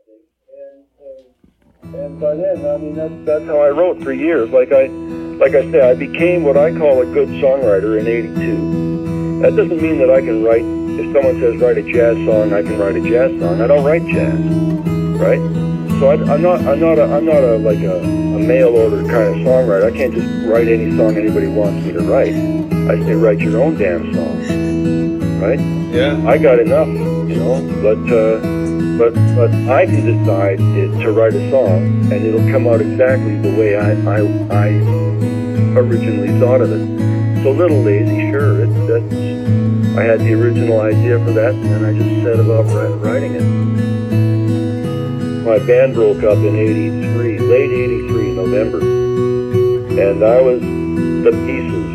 And by then, I mean, that's how I wrote for years. Like I say, I became what I call a good songwriter in '82. That doesn't mean that I can write. If someone says write a jazz song, I can write a jazz song. I don't write jazz, right? So I'm not a mail order kind of songwriter. I can't just write any song anybody wants me to write. I say write your own damn song, right? Yeah. I got enough, but I can decide to write a song, and it'll come out exactly the way I originally thought of it. So Little Lazy, sure, I had the original idea for that, and then I just set about writing it. My band broke up in '83, late '83, November, and I was the Pieces.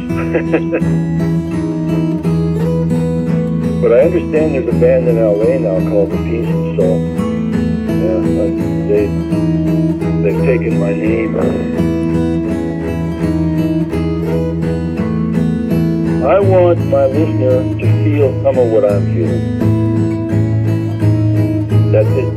But I understand there's a band in LA now called The Pieces, so yeah, they've taken my name. I want my listener to feel some of what I'm feeling. That's it.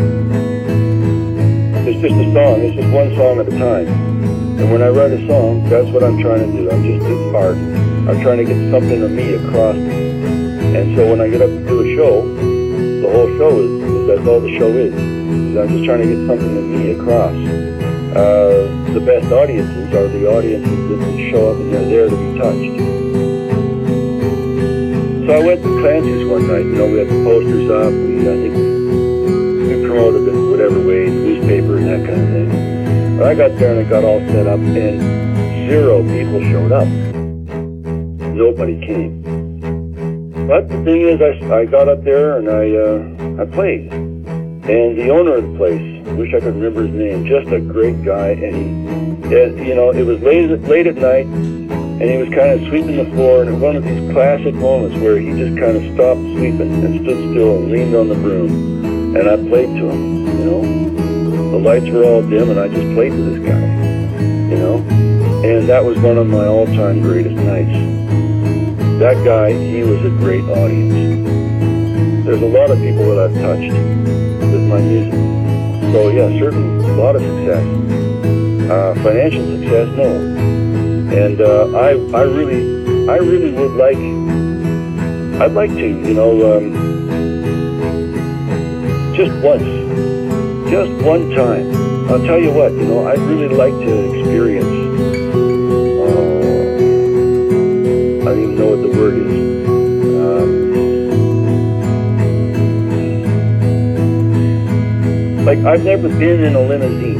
It's just a song. It's just one song at a time. And when I write a song, that's what I'm trying to do. It's art. I'm trying to get something of me across. And so when I get up to do a show, the whole show is that's all the show is. I'm just trying to get something of me across. The best audiences are the audiences that show up and they're there to be touched. So I went to Clancy's one night. We had the posters up. I think we promoted it in whatever way, newspaper and that kind of thing. But I got there and it got all set up, and 0 people showed up. Nobody came. But the thing is, I got up there and I played. And the owner of the place, I wish I could remember his name, just a great guy. And it was late at night, and he was kind of sweeping the floor. And it was one of these classic moments where he just kind of stopped sweeping and stood still and leaned on the broom. And I played to him. The lights were all dim, and I just played to this guy. And that was one of my all-time greatest nights. That guy, he was a great audience. There's a lot of people that I've touched with my music. So yeah, certainly a lot of success. Financial success, no. And I really would like, I'd like to, just one time. I'll tell you what, I'd really like to experience, I don't even know what the word is. Like, I've never been in a limousine.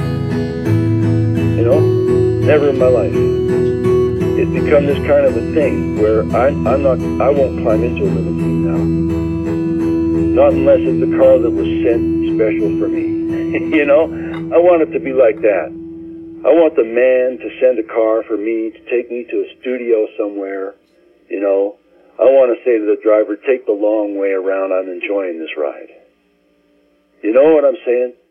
Never in my life. It's become this kind of a thing where I won't climb into a limousine now. Not unless it's a car that was sent special for me. I want it to be like that. I want the man to send a car for me, to take me to a studio somewhere. I want to say to the driver, take the long way around, I'm enjoying this ride. You know what I'm saying?